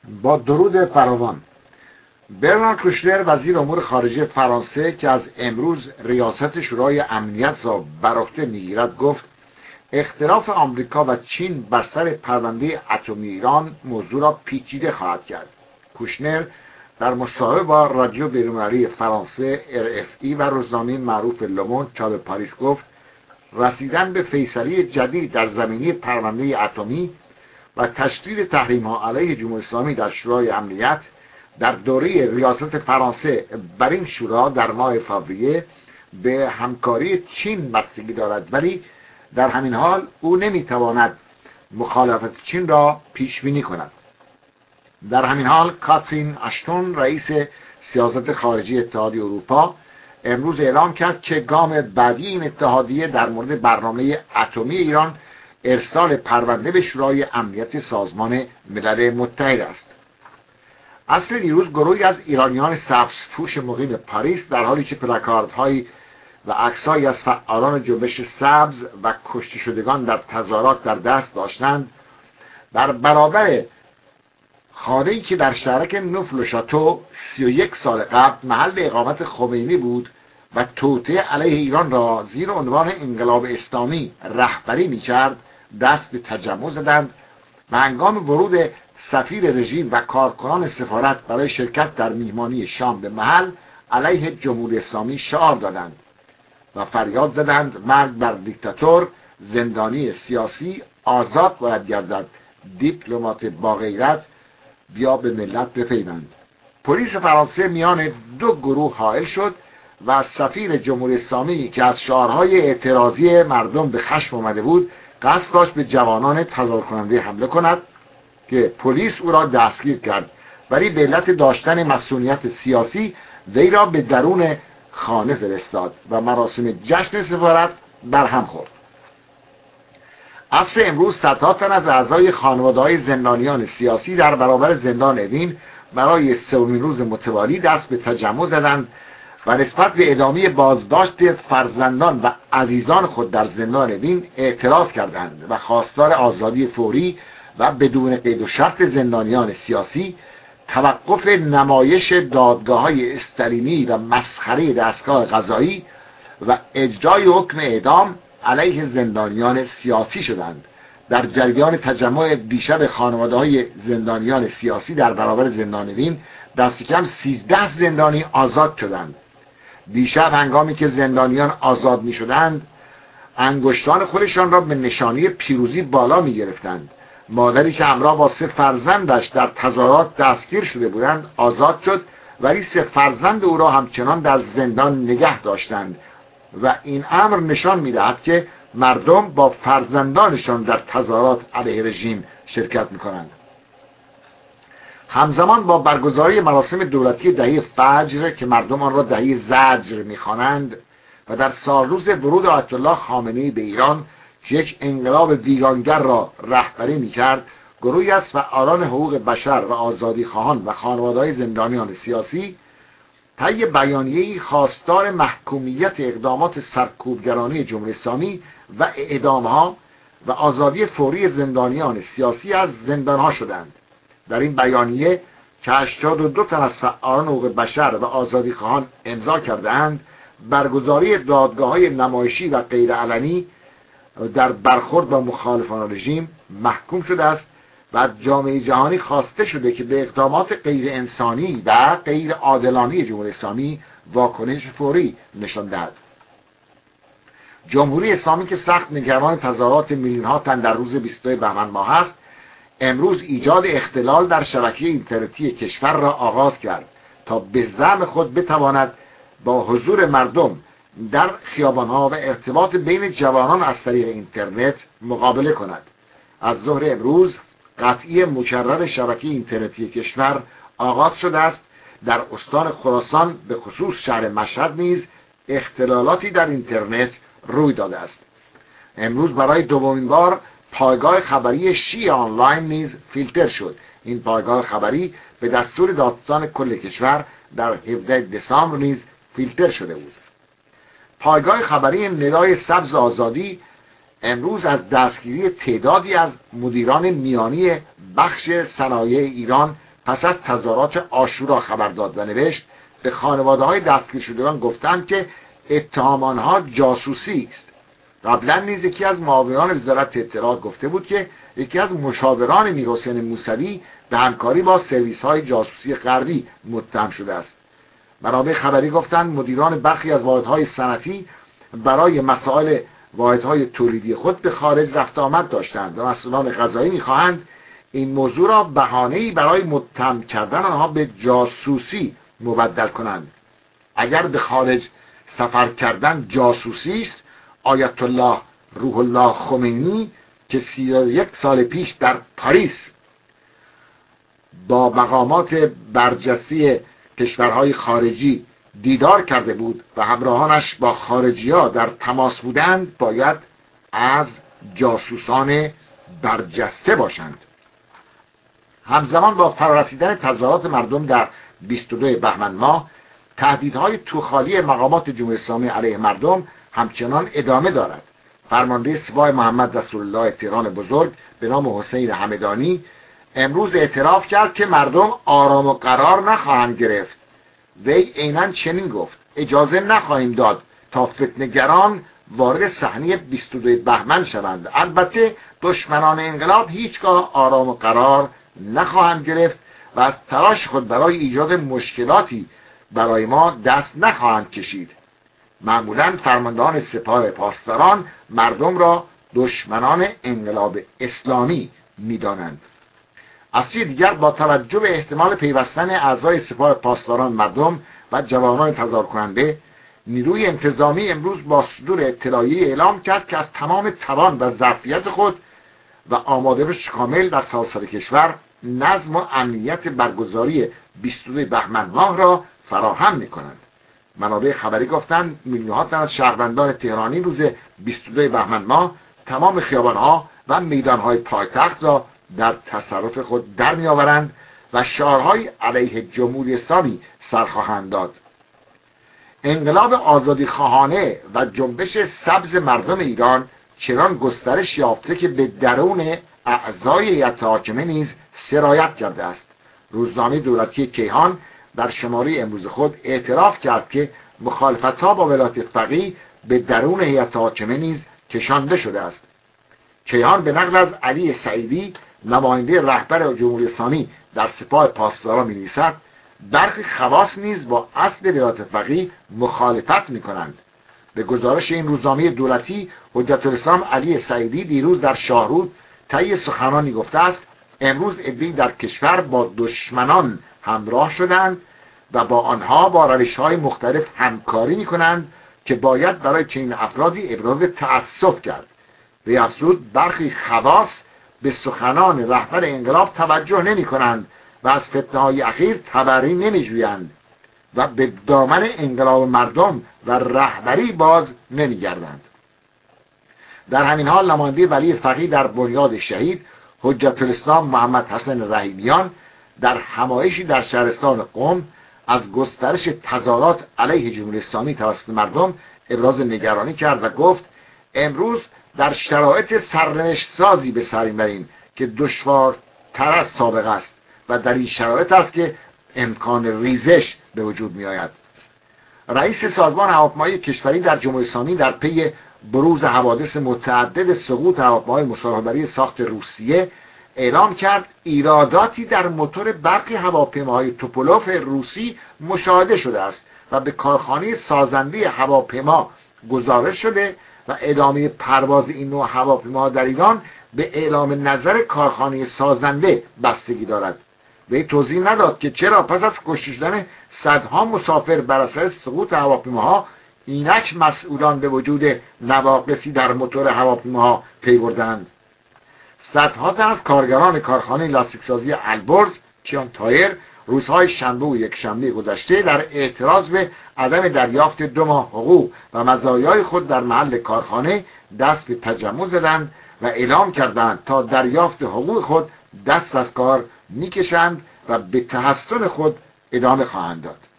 با درود فراوان. برنارد کوشنر وزیر امور خارجه فرانسه که از امروز ریاست شورای امنیت را بر عهده میگیرد گفت اختلاف آمریکا و چین بر سر پرونده اتمی ایران موضوع را پیچیده خواهد کرد. کوشنر در مصاحبه با رادیو بین‌المللی فرانسه RFI و روزنامه معروف لوموند چاپ پاریس گفت رسیدن به فیصله جدید در زمینه پرونده اتمی و تشدید تحریم‌ها علیه جمهوری اسلامی در شورای امنیت در دوره ریاست فرانسه بر این شورا در ماه فوریه به همکاری چین بستگی دارد، ولی در همین حال او نمیتواند مخالفت چین را پیش بینی کند. در همین حال کاترین اشتون رئیس سیاست خارجی اتحادیه اروپا امروز اعلام کرد که گام بعدی این اتحادیه در مورد برنامه اتمی ایران ارسال پرونده به شورای امنیت سازمان ملل متحد است. اصل دیروز گروهی از ایرانیان سبزپوش مقیم پاریس در حالی که پلاکاردهایی و عکسهایی از فعالان جنبش سبز و کشته شدگان در تظاهرات در دست داشتند، در برابر خانه‌ای که در شهرک نوفل شاتو 31 سال قبل محل اقامت خمینی بود و توطئه علیه ایران را زیر عنوان انقلاب اسلامی رهبری می‌کرد، دست به تجمع زدند و هنگام ورود سفیر رژیم و کارکنان سفارت برای شرکت در میهمانی شام به محل علیه جمهوری اسلامی شعار دادند و فریاد زدند مرگ بر دیکتاتور، زندانی سیاسی آزاد باید گردد، دیپلمات با غیرت بیا به ملت بپیوند. پلیس فرانسه میان دو گروه حائل شد و سفیر جمهوری اسلامی که از شعارهای اعتراضی مردم به خشم آمده بود قصد داشت به جوانان تظاهر کننده حمله کند که پلیس او را دستگیر کرد، ولی به علت داشتن مسئولیت سیاسی وی را به درون خانه فرستاد و مراسم جشن سفارت برهم خورد. عصر امروز صدها تن از اعضای خانواده‌های زندانیان سیاسی در برابر زندان اوین برای سومین روز متوالی دست به تجمع زدند و نسبت به ادامه بازداشت فرزندان و عزیزان خود در زندان اوین اعتراض کردند و خواستار آزادی فوری و بدون قید و شرط زندانیان سیاسی، توقف نمایش دادگاه‌های استالینی و مسخره دستگاه قضایی و اجرای حکم اعدام علیه زندانیان سیاسی شدند. در جریان تجمع دیشب خانواده‌های زندانیان سیاسی در برابر زندان اوین دست کم 13 زندانی آزاد شدند. دیشب هنگامی که زندانیان آزاد می شدند انگشتان خودشان را به نشانی پیروزی بالا می گرفتند. مادری که همراه با 3 فرزندش در تظاهرات دستگیر شده بودند آزاد شد، ولی 3 فرزند او را همچنان در زندان نگه داشتند و این امر نشان می‌دهد که مردم با فرزندانشان در تظاهرات علیه رژیم شرکت می‌کنند. همزمان با برگزاری مراسم دولتی دهه فجر که مردم آن را دهه زجر می‌خوانند و در سالروز ورود آیت الله خامنه‌ای به ایران که یک انقلاب ویرانگر را رهبری می‌کرد، گروهی از فعالان حقوق بشر و آزادیخواهان و خانواده‌های زندانیان سیاسی طی بیانیه‌ای خواستار محکومیت اقدامات سرکوبگرانه جمهوری اسلامی و اعدام‌ها و آزادی فوری زندانیان سیاسی از زندان‌ها شدند. در این بیانیه که 82 تن از فعالان حقوق بشر و آزادیخواهان امضا کرده‌اند، برگزاری دادگاه‌های نمایشی و غیرعلنی در برخورد با مخالفان رژیم محکوم شده است و از جامعه جهانی خواسته شده که به اقدامات غیر انسانی و غیر عادلانه جمهوری اسلامی واکنش فوری نشان دهد. جمهوری اسلامی که سخت نگران تظاهرات میلیون‌ها تن در روز 22 بهمن ماه است، امروز ایجاد اختلال در شبکه اینترنتی کشور را آغاز کرد تا به زعم خود بتواند با حضور مردم در خیابان‌ها و ارتباط بین جوانان از طریق اینترنت مقابله کند. از ظهر امروز قطعی مکرر شبکه اینترنتی کشور آغاز شده است. در استان خراسان به خصوص شهر مشهد نیز اختلالاتی در اینترنت روی داده است. امروز برای دومین بار پایگاه خبری شیعه آنلاین نیز فیلتر شد. این پایگاه خبری به دستور دادستان کل کشور در 17 دسامبر نیز فیلتر شده بود. پایگاه خبری ندای سبز آزادی امروز از دستگیری تعدادی از مدیران میانی بخش صنایع ایران پس از تظاهرات عاشورا خبر داد و نوشت به خانواده‌های دستگیر شدگان گفتند که اتهام آنها جاسوسی است. قبلا نیز یکی از معاونان وزارت اطلاعات گفته بود که یکی از مشاوران میرحسین موسوی به همکاری با سرویس‌های جاسوسی غربی متهم شده است. منابع خبری گفتند مدیران برخی از واحدهای صنعتی برای مسائل واحدهای تولیدی خود به خارج رفت آمد داشتند و مسئولان قضایی می‌خواهند این موضوع را بهانه‌ای برای متهم کردن آنها به جاسوسی مبدل کنند. اگر به خارج سفر کردن جاسوسی است، آیت الله روح الله خمینی که 31 سال پیش در پاریس با مقامات برجسته کشورهای خارجی دیدار کرده بود و همراهانش با خارجی‌ها در تماس بودند، باید از جاسوسان برجسته باشند. همزمان با فرارسیدن تظاهرات مردم در 22 بهمن ماه، تهدیدهای توخالی مقامات جمهوری اسلامی علیه مردم همچنان ادامه دارد. فرمانده سپاه محمد رسولالله تهران بزرگ به نام حسین همدانی امروز اعتراف کرد که مردم آرام و قرار نخواهند گرفت. وی عیناً چنین گفت: اجازه نخواهیم داد تا فتنه‌گران وارد صحنه 22 بهمن شوند. البته دشمنان انقلاب هیچگاه آرام و قرار نخواهند گرفت و از تلاش خود برای ایجاد مشکلاتی برای ما دست نخواهند کشید. معمولاً فرماندهان سپاه پاسداران مردم را دشمنان انقلاب اسلامی می‌دانند. از سوی دیگر با توجه به احتمال پیوستن اعضای سپاه پاسداران مردم و جوانان تظاهر کننده، نیروی انتظامی امروز با صدور اطلاعیه اعلام کرد که از تمام توان و ظرفیت خود و آمادگی کامل در سراسر کشور نظم و امنیت برگزاری 22 بهمن ماه را فراهم می‌کنند. منابع خبری گفتند میلیون‌ها تن از شهروندان تهرانی روز 22 بهمن ماه تمام خیابان‌ها و میدان‌های پایتخت را در تصرف خود در می‌آورند و شعارهای علیه جمهوری اسلامی سر خواهند داد. انقلاب آزادیخواهانه و جنبش سبز مردم ایران چنان گسترش یافته که به درون اعضای هیئت حاکمه نیز سرایت کرده است. روزنامه دولتی کیهان در شماره امروز خود اعتراف کرد که مخالفت‌ها با ولایت فقیه به درون هیئت حاکمه نیز کشانده شده است. کیهان به نقل از علی سعیدی نماینده رهبر جمهوری اسلامی در سپاه پاسداران می‌نویسد: برخی خواص نیز با اصل ولایت فقیه مخالفت می‌کنند. به گزارش این روزنامه دولتی، حجت الاسلام علی سعیدی دیروز در شاهرود طی سخنرانی گفته است امروز عده‌ای در کشور با دشمنان همراه شدند و با آنها با روش‌های مختلف همکاری می‌کنند که باید برای چنین افرادی ابراز تأسف کرد. وی افزود برخی خواص به سخنان رهبر انقلاب توجه نمی‌کنند و از فتنه‌های اخیر تبرئه نمی‌جویند و به دامن انقلاب مردم و رهبری باز نمی‌گردند. در همین حال نماینده ولی فقیه در بنیاد شهید حجت الاسلام محمد حسن رحیمیان در همایشی در شهرستان قم از گسترش تظاهرات علیه جمهوری اسلامی توسط مردم ابراز نگرانی کرد و گفت امروز در شرایط سرنوشت سازی به سر می‌بریم که دشوارتر از سابق است و در این شرایط است که امکان ریزش به وجود می‌آید. رئیس سازمان هواپیمایی کشوری در جمهوری اسلامی در پی بروز حوادث متعدد سقوط هواپیمای مسافربری ساخت روسیه اعلام کرد ایراداتی در موتور برخی هواپیماهای توپولوف روسی مشاهده شده است و به کارخانه سازنده هواپیما گزارش شده و ادامه پرواز این نوع هواپیما در ایران به اعلام نظر کارخانه سازنده بستگی دارد. وی توضیح نداد که چرا پس از کشته شدن صدها مسافر بر اثر سقوط هواپیماها اینک مسئولان به وجود نواقصی در موتور هواپیماها پی بردند. صدها تن از کارگران کارخانه لاستیکسازی البرز کیان تایر روزهای شنبه و یکشنبه گذشته در اعتراض به عدم دریافت 2 ماه حقوق و مزایای خود در محل کارخانه دست به تجمع زدند و اعلام کردند تا دریافت حقوق خود دست از کار میکشند و به تحسن خود ادامه خواهند داد.